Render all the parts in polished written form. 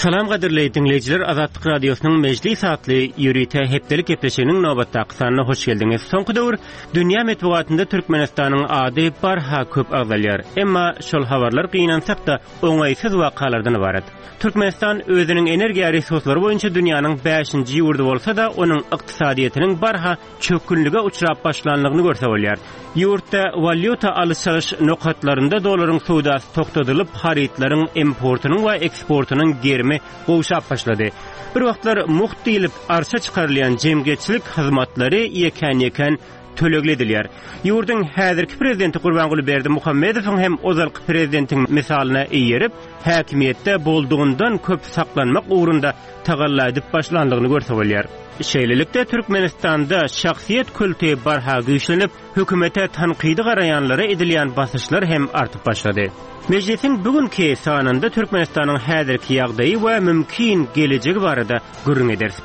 Salam qadirli dinleyiciler, Azadlık Radyosu'nun meclis adlı yürüyte hepdelik hepleşenin nöbetde kısanına hoş geldiniz. Sonku döwür dünya metbuatında Türkmenistan'ın adı barha köp ağzalıyar. Emma şol havarlar kıyınansak da oňaýsyz wakalardan ibaret. Türkmenistan özünün energiýa resursları boyunça dünyanın 5-nji ýurdy bolsa da onun ykdysadyetiniň barha çökünlüge uçrap başlanlygyny görse bolýar. Ýurtda valyuta alış-salyş nokatlarında doların sowdasy toktadylyp, haritlaryň importunyň we eksportunyň gerimi gowşap başlady. Bir wagtlar muht diýilip arşa çykarylýan jemgyetçilik hyzmatlary ýeken tölegledilýär. Ýurdun häzirki prezidenti Gurbanguly Berdimuhammedowyň hem ozalky prezidentiň misalyna eýerip, häkimiýetde boldugundan köp saklanmak uğrunda tagalla edip başlandygyny görse bolýar. Şeýlelikde Türkmenistanda şahsiýet kültüri barha güýçlenip, hökümete tanqidi garayanlara edilýän basyşlar hem artyp başlady. Meclisin bugünkü sanında Türkmenistanyň häzirki ýagdaýy we mümkin gelejegi barada gürrüň ederiz.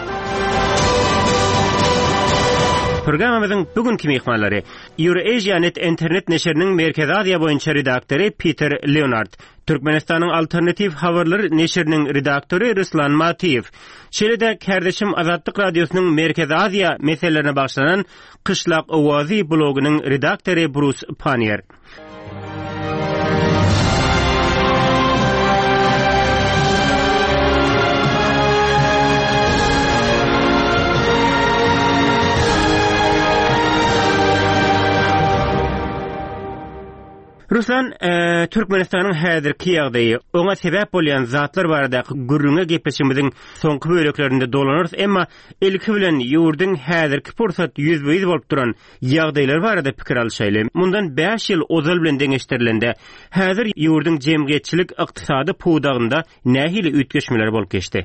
Programamyzyň bugünkü mehmanlary Eurasia-net internet neşriniň Merkezi Aziýa boýunça redaktory Peter Leonard, Türkmenistanyň Alternativ Habarlar neşriniň redaktory Ruslan Matiýew, şeýle-de Kärdeşim Azadlyk Radiosunyň Merkezi Aziýa meselelerine bagşlanan Kışlak Owazy blogunyň redaktory Bruce Panier. Ruslan, Türkmenistanyň häzirki ýagdaýy, oňa sebäp bolýan zatlar barada gürrüňe gepleşimiziň soňky böleklerinde dolanyrys, emma ilki bilen ýurdun häzirki pursat ýüzbeýiz bolup duran ýagdaýlar barada pikir alşaýly. Mundan 5 ýyl ozal bilen deňeşdirilende, häzir ýurdun jemgyýetçilik ykdysady puwdagynda nähili ütgeşmeler bolup geçdi.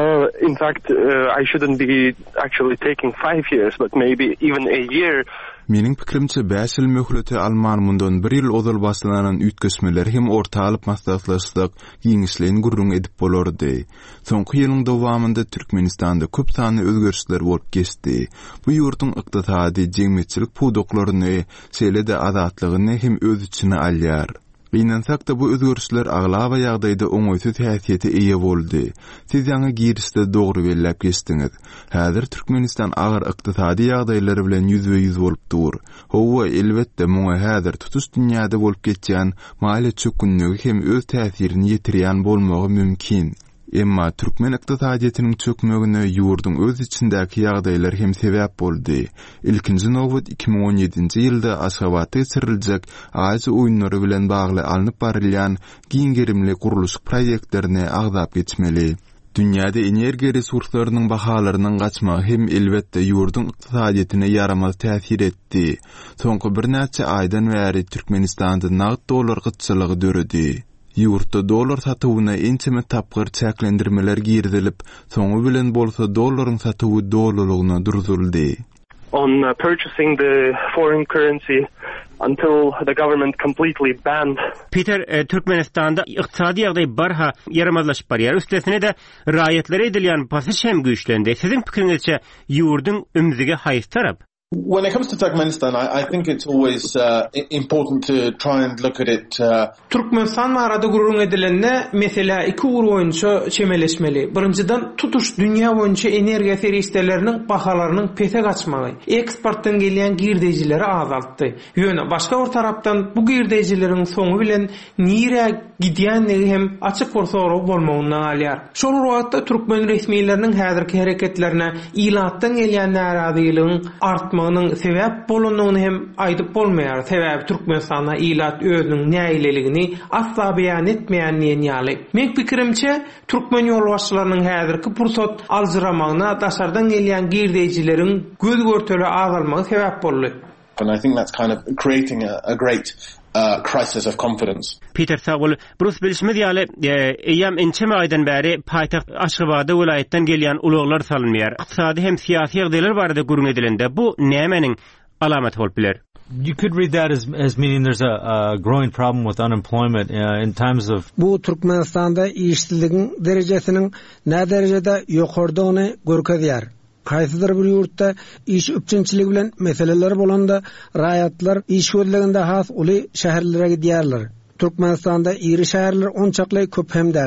In fact, I shouldn't be actually taking 5 years, but maybe even a year. Meniň pikirimçe 5 ýyl möhleti alman mundan 1 ýyl ozal başlanan ütgesmeler hem orta alyp maslahatlaşdyk giňişleýin gurrun edip bolardy. Soňky ýylyň dowamında Türkmenistanda köp sany özgörüşler bolup geçdi. Bu ýurtun ykdysady jemgyýetçilik puwdaklaryny, şeýle-de azatlygyny hem öz içine alýar. Beýnensak da bu özgörüşler aglaba ýagdaýda oňaýsy täsirete eýe boldy. Siz ýa-ni girişde dogry bellep geçdiňiz. Häzir Türkmenistan agyr ykdysady ýagdaýlary bilen ýüzbeýüz bolup dur. Howa elbetde muňa häzir tutuş dünýäde bolup geçýän maýly çökünligi hem öz täsirini ýetirýän bolmagy mümkin. Emma Türkmen ykdysadyetiniň çökmegine ýurdun öz içindäki ýagdaýlar hem sebäp boldy. Ilkinji nowbat 2017-nji ýylda Aşgabatda geçiriljek Aýsy oýunlary bilen bagly alınıp barylýan giňgerimli guruluş proýektlerini agzap geçmeli. Dünýäde energiýa resurslarynyň bahalarynyň gaçmagy hem elbetde ýurdun ykdysadyetine ýaramaz täsir etdi. Soňky bir näçe aýdan bäri Türkmenistanda nagd dolar gytçylygy döredi. Ýurtda dolar satywyna ençeme tapgyr çäklendirmeler girdilip, soňu bilen bolsa dolaryň satywy dolulugyna durduruldy. On purchasing the foreign currency until the government completely banned. Peter, Türkmenistan'da iqtisadi ýagdaý barha yaramazlaşyp barýar. Üstesine de raýatlary edilýän basyş hem güýçlendi. Siziň pikiriňizçe ýurdun ümzige haýsy tarap? When it comes to Turkmenistan, I think it's always important to try and look at it. Türkmenistan arada gurrun edilende mesela iki uğur boyunca çemeleşmeli. Birinciden tutuş dünya boyunca energiya servislerinin bahalarının pete kaçmagy, eksportdan gelýän girdejleri azaltdy. Ýöne başga bir tarapdan bu girdejlerin soňu bilen nire gidýänligi hem açyk bir soruw bolmagyndan alýar. Şol wagtda Türkmen resmiýetleriniň häzirki hereketlerine ilatdan gelýän narazylygyň artmagynyň sebäp bolanyny hem aýdyp bolmaýar. Sebäbi Türkmenistana ilat özüniň näýleligini asla beýan etmeýänligiň ýaly. Men pikirimçe Türkmen ýolbaşçylarynyň häzirki pursat aljyramagyna daşardan gelýän girdejleriň göz görteli azalmagy sebäp boldy. And I think that's kind of creating a great crisis of confidence. Peter Sagul, Bruce Bilişmez ýaly eýam ençeme aýdan bäri paýtaxt Aşgabat welaýetden gelýän ulaglar salynýar. Ykdysady hem syýasy ýagdaýlar barada gurrun edilende bu nämeniň alamaty bolup biler? You could read that as meaning there's a growing problem with unemployment in times of. Bu Türkmenistanda işsizligiň derejesiniň nä derejede ýokardygyny görkezýär. Qaysydyr bir ýurtda iş üçinçiligi bilen meseleler bolanda raýatlar iş gözleginde has uly şäherlere gidýärler. Türkmenistanda iri şäherler onçakly köp hem däl.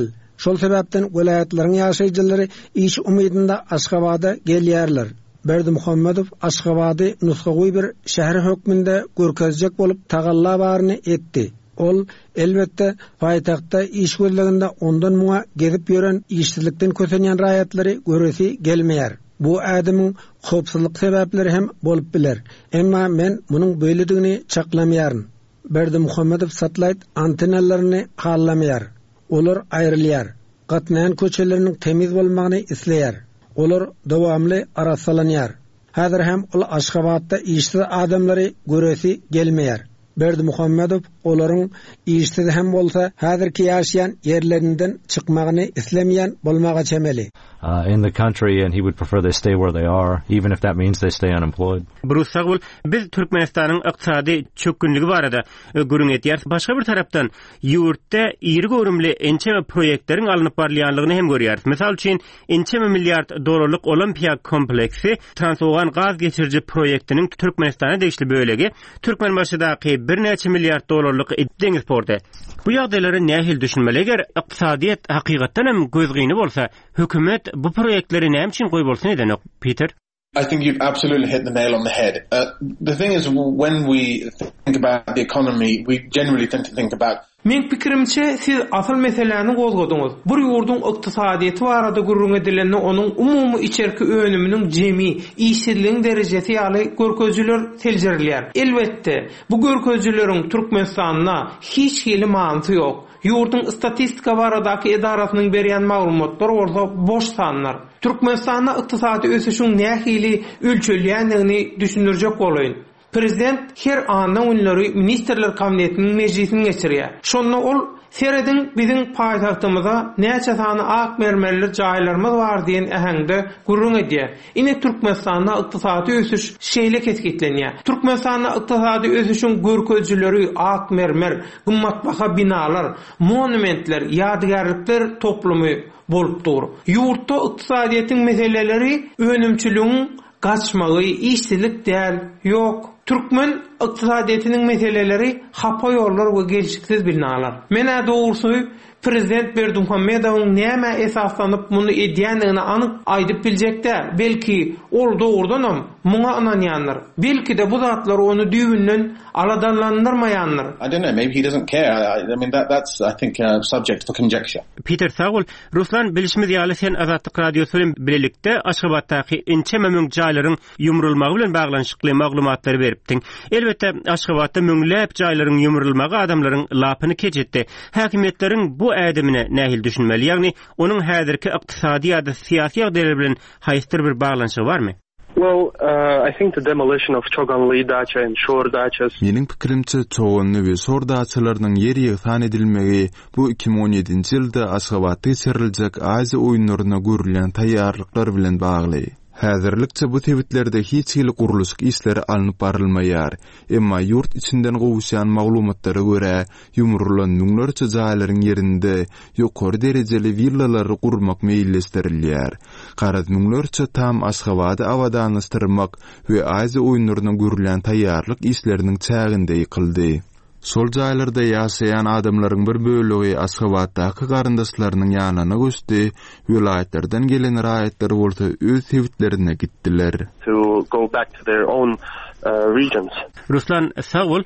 Şol sebäpden welaýatlaryň ýaşaýjylary iş umydynda Aşgabatda gelýärler. Berdimuhammedow Aşgabatdy nusgawy bir şäher hökmünde görkezjek bolup tagalla baryny etdi. Ol elbetde paýtagtda iş gözleginde ondan muňa gezip ýören işsizlikden kösenýän raýatlary göresi gelmeýär. Bu adamyň howpsuzlyk sebäpleri hem bolup biler. Emma men munyň böýledigini çaklamaýaryn. Berdimuhammedow satellite antennalaryny hallamaýar. Olar aýrylýar. Gatnaýan köçeleriniň temiz bolmagyny isleýär. Olar dowamly arasalanýar. Häzir hem ol Aşgabatda işsiz adamlary göresi gelmeýär. Berdimuhammedow olaryň işsiz hem bolsa häzirki ýaşaýan ýerlerinden çykmagyny islemeýän bolmaga çemeli. In the country, and he would prefer they stay where they are, even if that means they stay unemployed. Bruce Sagul, biz Türkmenistanyň iqtisady çökkünligi barada görüň etýär. Başga bir tarapdan ýurtda iri görümli ençeme proýektleriň alınıp barýanlygyny hem görýär. Mesal üçin ençeme milliard dollarlyk Olimpiya kompleksi transogan gaz geçirji proýektiniň Türkmenistana degişli bölegi Türkmenbaşydaky bir neçe milliard dollarlyk deňiz porty. Bu ýagdaýlary nähil düşünmeli? Eger iqtisadyýat hakykatdan hem gözgini bolsa, hökümet bu proyektleri näme üçin goýup bolsa neden ok, Peter? I think you've absolutely hit the nail on the head. The thing is, when we think about the economy, we generally tend to think about. Men pikirimçe siz asıl meseleni gozgoduňuz. Bir ýurdun ykdysadyýety barada gurrun edilenni onuň umumy içerki önüminiň jemi, işsizligiň derejesi ýaly görkezjiler seljerilýär. Elbetde, bu görkezjileriň Türkmenistanyna hiç hili manty ýok. Ýurdun statistika baradaky edarasynyň berýän maglumatlar orada boş sanlar. Türkmenistanyna ykdysady ösüşiň nähili ölçülýändigini düşündirjek bolaýyn. Prezident her andan ünleri ministerler kabinetinin meclisini geçirýär. Şonda ol seredin bizim paýtagtymyza näçe sany ak mermerler jaýlarymyz bar diýen ähengde gurrun edýär. Ine Türkmenistanyna ykdysady ösüş şeýle kesgitlenýär. Türkmenistanyna ykdysady ösüşiň görkezjileri ak mermer, gymmatbaha binalar, monumentler, ýadygärlikler toplumy bolup dur. Ýurtda ykdysadyýetin meseleleri önümçülüğün gaçmagy, işsizlik däl, ýok. Türkmen ykdysadyýetynyň meseleleri hapa ýollar we gelişiksiz binalar. Mene dogrusu Prezident Berdimuhammedowyň näme esaslanyp muny edýändigini anyk aýdyp biljekler. Belki ol dogrudanam muňa ananýanlar. Belki de bu zatlar onu düýünden aladanlandyrmaýanlar. I don't know, maybe he doesn't care. I mean that's I think subject for conjecture. Peter Sagul, Ruslan bilişimiz ýaly sen Azatlyk radiosu bilen birlikde Aşgabatdaky ençeme müň jaýlaryň ýumrulmagy bilen baglanşykly maglumatlary beripdiň. Elbetde Aşgabatda müňläp jaýlaryň ýumrulmagy adamlaryň lapyny keçetdi. Häkimetleriň bu ädimine nähil düşünmeli? Ýagny onuň häzirki ykdysady ýa-da syýasy ýagdaýlar bilen haýsyr bir baglanşygy barmy? Well, I think the demolition of Çoganly dacha and Şor dachas. Mening pikirimçe Çoganly we Şor daçalarynyň ýeri ýysan edilmegi bu 2017-nji ýylda Aşgabatda seriljek Aziýa oýunlaryna görülen taýýarlyklar bilen bagly. Häzirlikçe bu tebitlerde hiç hili guruluş işleri alınıp barylmaýar. Emma yurt içinden gowuşan maglumatlary görä, ýumrulan müňlerçe jaýlaryň ýerinde ýokary derejeli villalary gurmak meýilleşdirilýär. Garaz müňlerçe tam Aşgabaty awadanystyrmak we Aziýa oýunlaryna görülen taýýarlyk işleriniň çäginde ýykyldy. Sol jaýlarda ýaşaýan adamlaryň bir bölegi Aşgabatdaky garyndaşlarynyň ýanyna göçdi, vilayetlerden gelen raýatlar bolsa öz hewitlerine gitdiler. To go back to their own regions. Ruslan Sagul,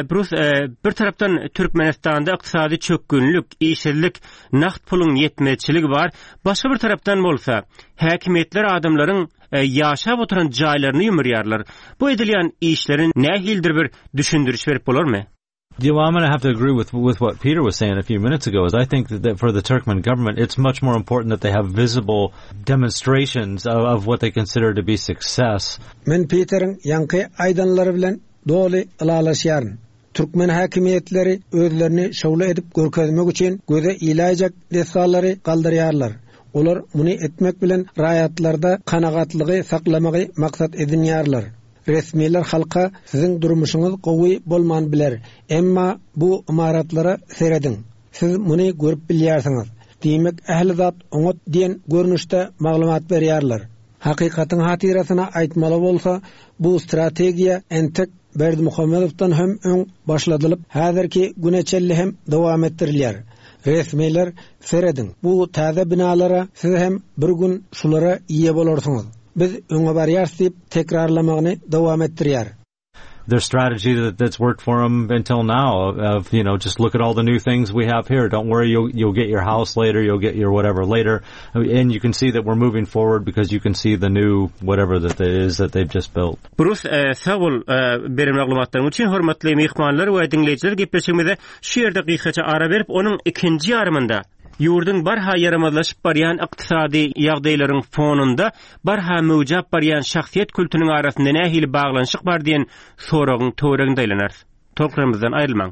bir tarapdan Türkmenistanda ykdysady çökkünlük, işsizlik, naqd pulun ýetmezçiligi bar. Başga bir tarapdan bolsa, häkimetler adamlaryň ýaşap oturan jaýlaryny ýumrýarlar. Bu edilýän işlerin nähildir bir düşündürüş berip bolarmy? I'm going to have to agree with what Peter was saying a few minutes ago. Is I think that for the Turkmen government, it's much more important that they have visible demonstrations of what they consider to be success. Men Peter'in ýanky aýdanlary bilen doly ılalaşýaryn. Türkmen häkimetleri özlerini şowla edip görkezmek üçin göze ilaýjak desalary galdyrýarlar. Olar muny etmek bilen raýatlarda kanagatlygy saklamagy maksat edinýärler. Resmiler halka sizin durmuşuňyz gowy bolman biler. Emma bu imaratlara seredin. Siz muny görüp bilýärsiňiz. Diýmek ähli zat oňat diýen görnüşde maglumat berýärler. Hakykatyň hatirasyna aýtmaly bolsa, bu strategiýa entek Berdimuhammedowdan hem öň başladylyp, häzirki güneçelli hem dowam etdirilýär. Resmiler seredin. Bu taze binalara siz hem bir gün şulara iye bolarsyňyz. Biz öňe barýar diýip tekrarlamagyny dowam etdirýär. Their strategy that's worked for them until now of just look at all the new things we have here. Don't worry, you'll get your house later, you'll get your whatever later, and you can see that we're moving forward because you can see the new whatever that it is that they've just built. Bruce Sağol berim maglumatlaryň üçin hormatly mehmanlar we dinleyijiler gepleşigimizde şu ýerde dakykaça ara berip onuň ikinji ýarymynda Yurdun barha yaramazlaşıp baryan iqtisadi ýagdaýlaryň fonunda barha mewjap baryan şahsiýet kültüriniň arasynda nähili baglanşyk bar diýen soragyň töwereginde aýlanar. Toklarymyzdan aýrylmaň.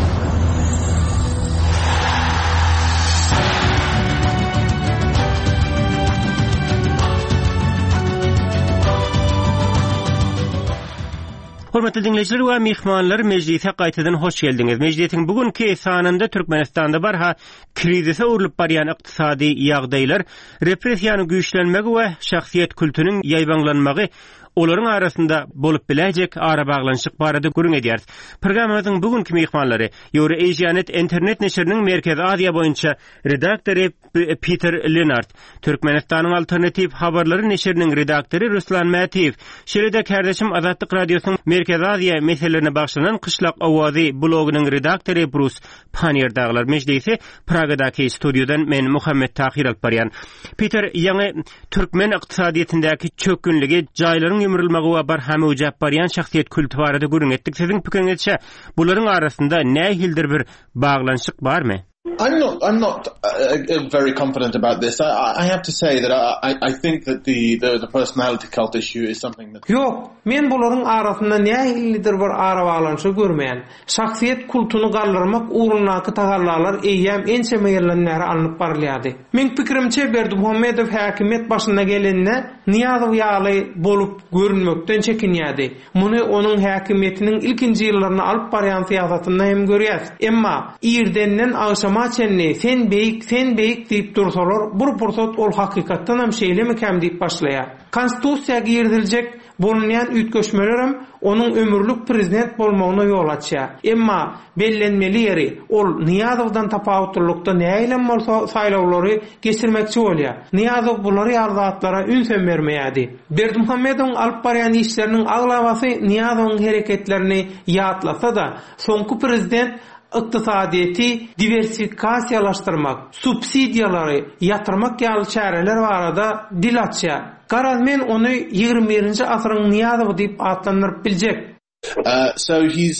Hormatly dinleyijiler we mehmanlar, mejlise gaýtadan hoş geldiňiz. Mejlisiň bugünkü sanynda Türkmenistanda barha krizise urulyp barýan iqtisadi ýagdaýlar, repressiýanyň güýçlenmegi we şahsiýet kültüriniň ýaýbanlanmagy olaryň arasynda bolup biläjek ara baglanşyk barada görüň edýär. Programmamyzyň bugünkü mehmanlary Euro-Asianet internet neşriniň Merkezi Aziýa boýunça redaktory Peter Leonard, Türkmenistanyň Alternativ Habarlary neşriniň redaktory Ruslan Matiýew, şeýle-de kardeşim Azatlyk radiosynyň Merkezi Aziýa meselelerine bagşlanan Kışlak Awazy blogynyň redaktory Bruce Panier daglar mejlisi Pragadaky studiodan men Muhammed Tahir alyp barýan. Peter, ýa-ni Türkmen ykdysadyetindäki çökünligi, jaýlaryň ýumrulmagy we barha mewjap baryan şahsiýet kültüri barada görüň etdik. Siziň pikiriňizçe bularyň arasynda nähildir bir baglanşyk barmy? I'm not very confident about this. I have to say that I think that the personality cult issue is something that. Yok, men bularyň arasynda nähilidir bir ara baglanşyk görmeýän. Şahsiýet kultuny gallyrmak uğrundaky tagallarlar eýýäm ençe meýerlenleri alınıp barylýady. Men pikirimçe Berdimuhammedow häkimet başyna gelende Niyazow ýaly bolup görünmekden çekinýärdi. Muny onuň häkimetiniň ilkinji ýyllaryna alyp barýan siýasatynda hem görýäs. Emma ýerdenden aşama çenni sen beyik diýip dursalar, bu pursat ol hakykatdan hem şeýlemekam diýip başlaýar. Konstitusiýa girdiljek bolunýan ütköşmelerim onuň ömürlük prezident bolmagyna ýol açýar. Emma bellenmeli ýeri ol Niyazowdan tapawutlykda näýlem bolsa saýlawlary geçirmekçi bolýar. Niyazow bulary ýardaklara ünsem bermeýärdi. Berdimuhammedowyň alyp barýan işleriniň aglabasy Niyazowyň hereketlerini ýatlasa da, soňky prezident ykdysadyety diversifikasiýalaşdyrmak, subsidiýalary ýatyrmak ýaly çäreler barada dil açýar. Garaz men onu 21-nji asyryň Niyazow diýip atlandyryp biljek. So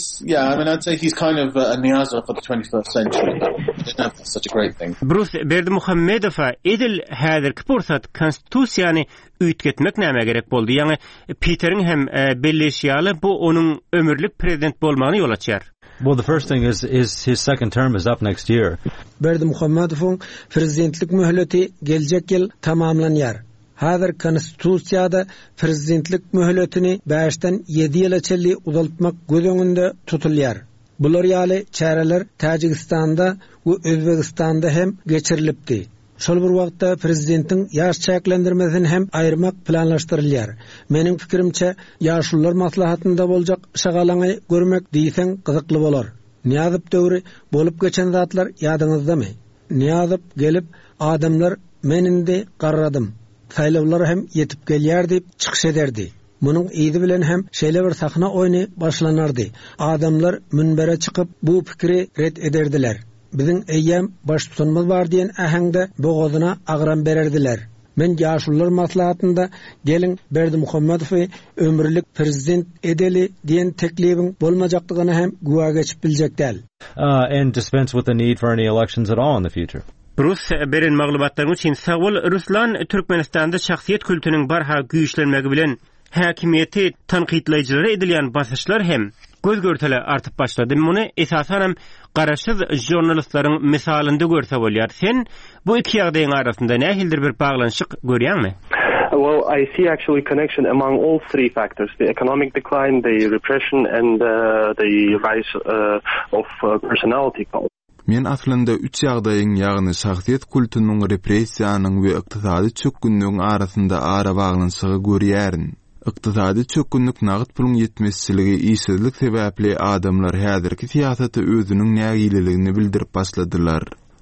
I'd say he's kind of a Niyazow for the 21st century. I don't know if that's such a great thing. Bruce Berdimuhammedow edil häzirki pursat konstitusiýany üýtgetmek näme gerek boldy? Ýani Peteriň hem belleşýaly bu onuň ömürlük prezident bolmagyna ýol açýar. Well, the first thing is his second term is up next year. Berdimuhammedowyň prezidentlik möhleti geljek ýyl tamamlanýar. Hazır konstitusiýada prezidentlik möhletini 5-den 7 ýyla çelli uzaltmak göz öňünde tutulýar. Bular ýaly çäreler Tajikistanda we Özbegistanda hem geçirilipdi. Şol bir wagtda prezidentiň ýaş çäklendirmesini hem aýyrmak planlaşdyrylýar. Meniň pikirimçe ýaşullar maslahatynda boljak şagalaňy görmek diýsen gyzykly bolar. Niyazow döwri bolup geçen zatlar ýadyňyzdamy? Niyazow gelip adamlar menindi garradym. Saýlawlar hem yetip gelýär diýip çykyş ederdi. Munyň ýygy bilen hem şeýle bir sahna oýny başlanardy. Adamlar münbere çykyp bu pikiri ret ederdiler. Biziň eýýäm baş tutanmaz bar diýen äheňde bogazyna agran bererdiler. Men ýaşullar maslahatynda gelin Berdimuhammedowy ömürlük prezident edeli diýen teklibiň bolmajakdygyny hem güwa geçip biljek däl. And dispense with the need for any elections at all in the future. Rus beren maglumatlaryň üçin Sağol Ruslan Türkmenistanda şahsiýet kültüriniň barha güýçlenmegi bilen häkimiýeti tanqidleýjilere edilýän basyşlar hem göz görtele artyp başlady. Muny esasen hem garaşyz jurnalistlaryň misalynda görse bolýar. Sen bu iki ýagdaýyň arasynda nähildir bir baglanşyk görýärmi? Well, I see actually connection among all three factors: the economic decline, the repression, and the rise of personality cult. Men aslında 3 ýagdaýyň, ýagny şahsiýet kulturynyň repressiýanyň we ykdysady çökünlügiň arasynda ara baglanşygy görýärin. Ykdysady çökünlük nagyt puluň ýetmezçiligi, işsizlik sebäpli adamlar häzirki siýasaty özüniň nägililigini bildirip başladylar.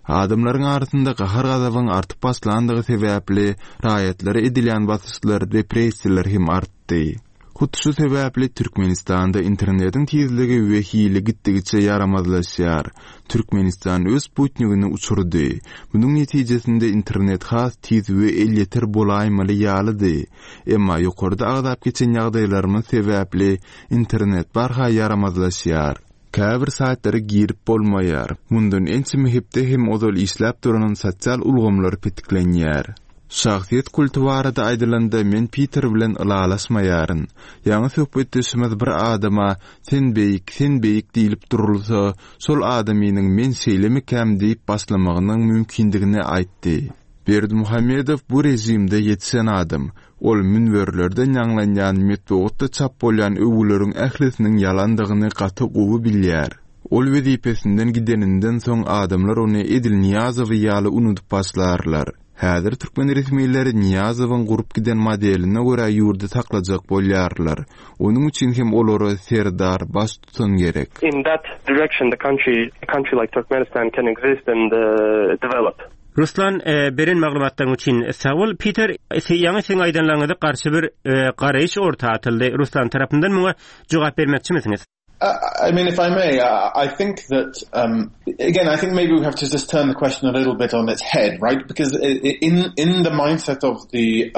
Adamlaryň arasynda gahar gazabyň artyp baslandygy sebäpli raýatlary edilýän basışlar, repressiýalar hem artdy. Şu sebäpli Türkmenistanda internetiň tezligi we hili gitdigiçe yaramazlaşýar. Türkmenistan öz Sputnigini uçurdy. Bunyň netijesinde internet has tez we elýeter bolaýmaly ýalydy. Emma ýokarda agdap geçen ýagdaýlaryň sebäpli internet barha yaramazlaşýar. Käbir saatları girip bolmaýar. Mundan ençe mehipde hem odol işläp duranan sosial ulgamlar petiklenýär. Şahsiýet kultu barada aýdylanda men Peter bilen ılalaşmaýaryn. Ýa-ni söhbetdeşimiz bir adama sen beýik diýilip durulsa, şol adamynyň men seýlemi käm diýip baslamagynyň mümkindigini aýtdy. Berdimuhammedow bu rejimde ýetişen adam. Ol münwerlerden ýanglanýan metodda çap bolýan öwüleriň ählisiniň ýalandygyny gaty gowy bilýär. Ol wezipesinden gideninden soň adamlar ony Edil Niyazowy ýaly unutup başlarlar. Häzir türkmen resmiýetleri Niyazowyň gurup giden modeline görä ýurda taklajak bolýarlar. Onuň üçin hem olary serdar baş tutan gerek. In that direction, the country like Turkmenistan can exist and develop. Ruslan berin maglumatdan üçin sağol. Peter, ýa-ni seň aýdanlaryňyza garşy bir garaýyş orta atyldy. Ruslan tarapyndan muňa jogap bermekçi misiniz? I mean, if I may, I think that, again, I think maybe we have to just turn the question a little bit on its head, right? Because in the mindset of the...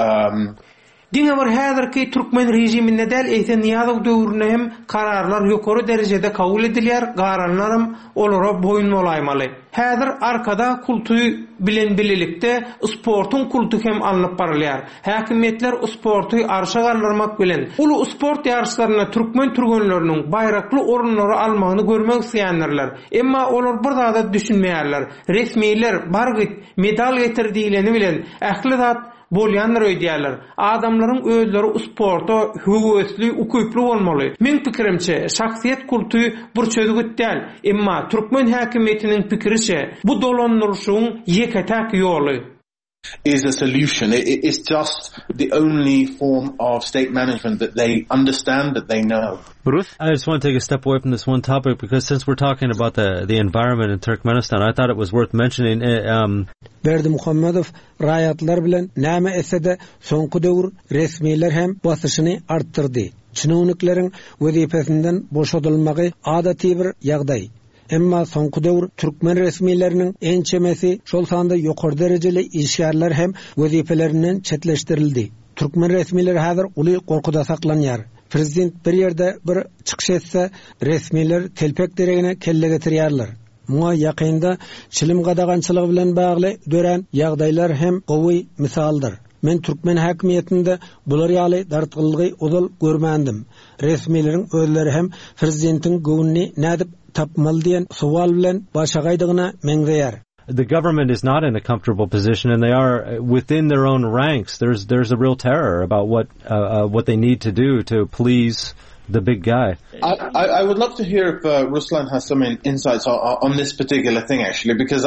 Diňe bir häzirki Türkmen rejiminde del Eýsen Niýazow döwründe hem kararlar ýokary derejede kabul edilýär, garanlarym olara boýun bolaýmaly. Häzir arkada kultu bilen bililikde sportun kultu hem alınıp barylýar. Häkimetler sportu arşa galdyrmak bilen ulu sport ýarşlaryna türkmen türgenleriniň bayrakly orunlary almagyny görmek isleýänler. Emma olar bir zada düşünmeýärler. Resmiýetler bargyt medal getirdiýlerini bilen ähli zat bolýanlar öýdýärler. Adamlaryň özleri sporta höwesli, ukuply bolmaly. Men pikirimçe, şahsiýet kultu bir çözgüt däl. Emma türkmen häkimetiniň pikiriçe, bu dolandyryşyň ýeketäk ýoly is a solution. It's just the only form of state management that they understand, that they know. Bruce? I just want to take a step away from this one topic because since we're talking about the environment in Turkmenistan, I thought it was worth mentioning. Berdimuhammedow raýatlar bilen näme esede soňky döwür resmiýetler hem basyşyny artdyrdy. Çynownikleriň wezipesinden boşadylmagy adaty bir ýagdaý. Emma soňky döwür türkmen resmiýetleriniň ençemesi şol sanda ýokary derejeli işgärler hem wezifelerinden çetleşdirildi. Türkmen resmiýetleri häzir uly gorkuda saklanýar. Prezident bir ýerde bir çykyş etse, resmiýetler telpek deregine kelle getirýärler. Muňa ýakynda çilim gadagançylygy bilen bagly dören ýagdaýlar hem gowy misaldyr. Men türkmen häkimetinde bular ýaly dartgyllygy uzal görmändim. Resmiýetleriň özleri hem prezidentiň gowuny nädip tapmaly diýen suwal bilen başagaýdygyna meňzeýär. The government is not in a comfortable position, and they are within their own ranks. There's a real terror about what they need to do to please the big guy. I would love to hear if Ruslan has some insights on this particular thing, actually, because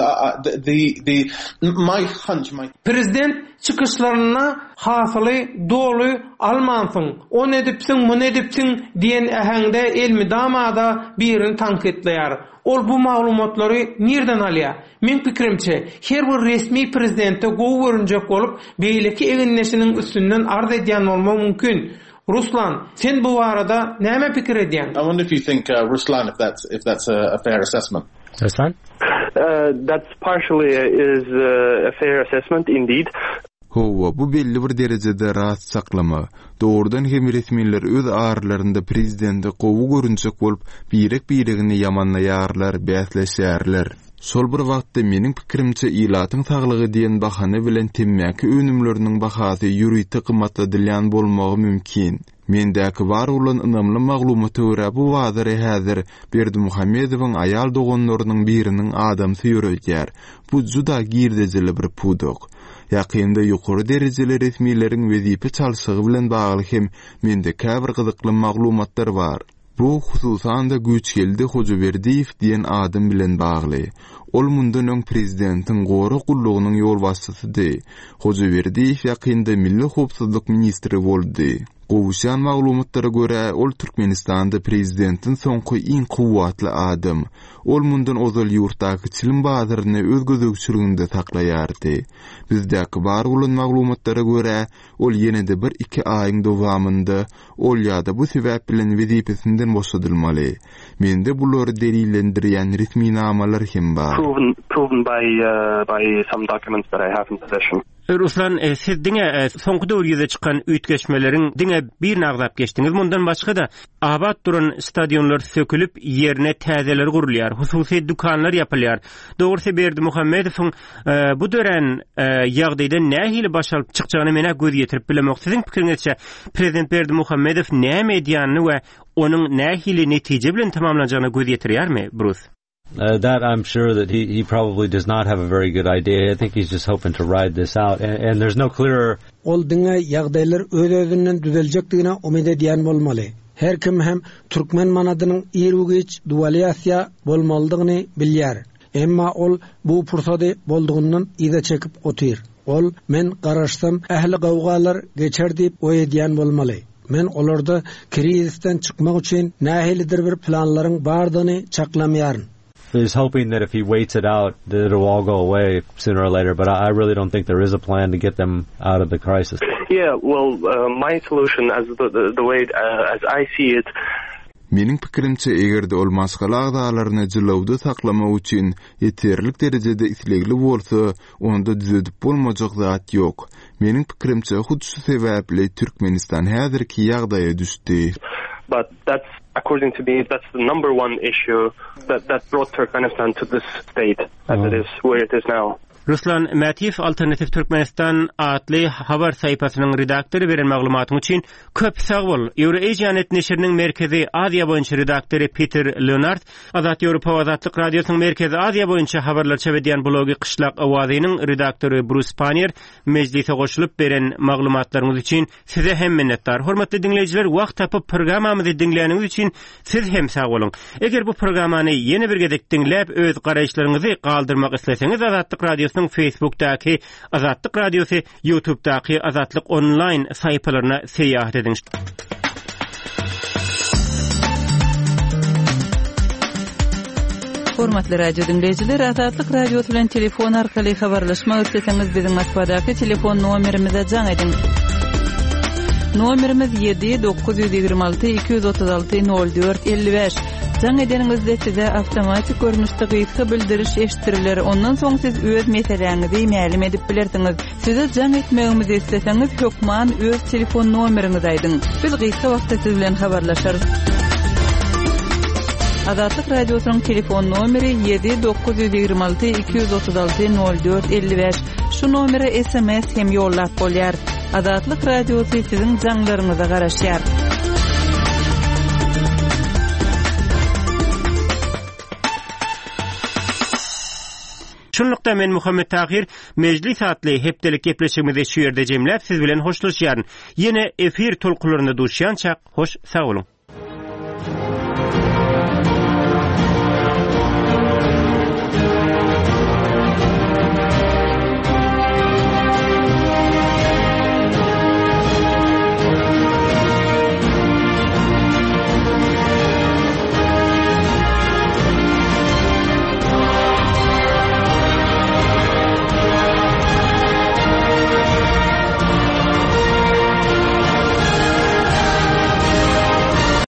my hunch, Prezident çıkışlarına hasaly dolu almansın, o nedipsin, bu nedipsin diyen ähäňde elmi damada birini tanketleýär. Ol bu maglumatlary nerden alýar? Men pikirimçe, her bir resmi prezidente gowy görünjek bolup, beýleki eginleşiniň üstünden arz edýän bolmagy mümkin. Ruslan, sen bu arada näme pikir edýän? I wonder if you think, Ruslan, if that's a fair assessment. Ruslan? That's partially is a fair assessment indeed. Howa, bu belli bir derejede rast saklama. Doğrudan hem resmiýetler öz ağırlarında prezidenti gowy görünjek bolup, birek-biregini ýamanlaýarlar, bäsleşýärler. Sol bir wagtda meniň pikirimçe ilatyň saglygy diýen bahany bilen temmäki önümleriniň bahasy ýürüýte kymmatladylýan bolmagy mümkin. Mendäki bar bolan ynamly maglumaty görä bu wagtda häzir Berdimuhammedowyň aýal doganlarynyň biriniň adamsy ýöredýär. Bu juda girdejeli bir pudok. Ýakynda ýokary derejeli resmiýetleriň wezipe çalşygy bilen bagly hem mende käbir gyzykly maglumatlar bar. Bu hususan da Güçgeldi Hojaberdiýew diýen adam bilen bagly. Ol mundan öň prezidentiň gowy gullugynyň ýol başçysy. Hojaberdiýew ýakynda Milli Howpsuzlyk ministri boldy. Gowuşan maglumatlara göre ol Türkmenistanda prezidentin soňky iň kuwwatly adam. Ol mundan ozal ýurtdaky çilim bazaryny öz gözegçiliginde saklaýardy. Bizdäki bar bolan maglumatlara göre ol ýene-de 1-2 aýyň dowamında ol ýa-da bu sebäp bilen wezipesinden boşadylmaly. Mende bulary delillendirýän resmi namalar hem bar. Proven by some documents that I have in possession. Ruslan, siz diňe soňky döwürde çykan üýtgeşmeleriň diňe bir nagzap geçdiňiz. Mundan başga da abat duran stadionlar sökülüp ýerine täzeler gurulýar, hususy dukanlar ýapylýar. Dogry Berdi Muhammedowyň bu dören ýagdaýda nähili başalyp çykjagyny mene göz ýetirip bilemek. Siziň pikiriňizçe Prezident Berdi Muhammedow näme edýäni we onuň nähili netije bilen tamamlanajagyny göz ýetirýärmi, Bruce? That I'm sure that he probably does not have a very good idea. I think he's just hoping to ride this out. And there's no clearer... Ol diňe ýagdaýlar öz-özünden düzeljekdigine umyt edýän bolmaly. Her kim hem Türkmen manadynyň ýerügeç dualiýasiýa bolmalydygyny bilýär. Emma ol bu pursady boldugyndan ýa çekip otyr. Ol men garaşsam ähli gawgalar geçer diýip oý edýän bolmaly. Men olarda krizisten çykmak üçin nähilidir bir planlaryň bardygyny çaklamýaryn. Is hoping that if he waits it out, that it'll all go away sooner or later. But I really don't think there is a plan to get them out of the crisis. Yeah, well, my solution, as the way as I see it. Meniň pikirimçe egerde ol maskaly agdalaryny jylawda saklamak üçin ýeterlik derejede islegli bolsa, onda düzedip bolmajak zat ýok. Meniň pikirimçe hutsy sebäpli Türkmenistan häzirki ýagdaýa düşdi. But that's, according to me, that's the number one issue that brought Turkmenistan to this state as it is, where it is now. Ruslan Mätiýew Alternativ Türkmenistan adly habar saýpasynyň redaktory beren maglumatyň üçin köp sag bol. Euroasianet neşriniň merkezi Aziýa boýunça redaktory Peter Leonard, Azat Ýewropa Azatlyk radiosynyň merkezi Aziýa boýunça habarlar çevedýän blogy Qışlak awazynyň redaktory Bruce Panier mejlise goşulyp beren maglumatlaryňyz üçin size hem minnetdar. Hormatly dinleýijiler, wagt tapyp programmamyzy dinleýäniňiz üçin siz hem sag bolun. Eger bu programmany ýene bir gezek dinläp öz garaýşlaryňyzy galdyrmak isleseňiz, Azatlyk radiosynyň Facebook'daki Azatlyk Radiosu, YouTube'daki Azatlyk online sayfalarına seýahat edin. Hormatly radio dinleyijiler, Azatlyk Radiosu bilen telefon arkaly habarlaşmak isteseňiz biziň Moskvadaky telefon nomerimize jaň edin. Nomerimiz 7-926-236-04-55. Jaň edeningizde size awtomatik görnüşde gysga bildiriş eşitiriler. Ondan soň siz öz meseleňizi ma'lum edip bilersiňiz. Size jaň etmegimizi isteseňiz, hökman öz telefon nomeriňizi aýdyň. Biz gysga wagtda siz bilen habarlaşarys. Azatlyk Radiosynyň telefon nomeri 7-926-236-04-55. Şu nomere SMS hem ýollap bolýar. Azatlyk Radiosy siziň jaňlaryňyza garaşýar. Şunlukda men Muhammed Tahir mejlis atly hepdelik gepleşigimizi şu ýerde jemläp siz bilen hoşlaşýaryn. Ýene efir tolkularyny duşýança hoş sag bolun.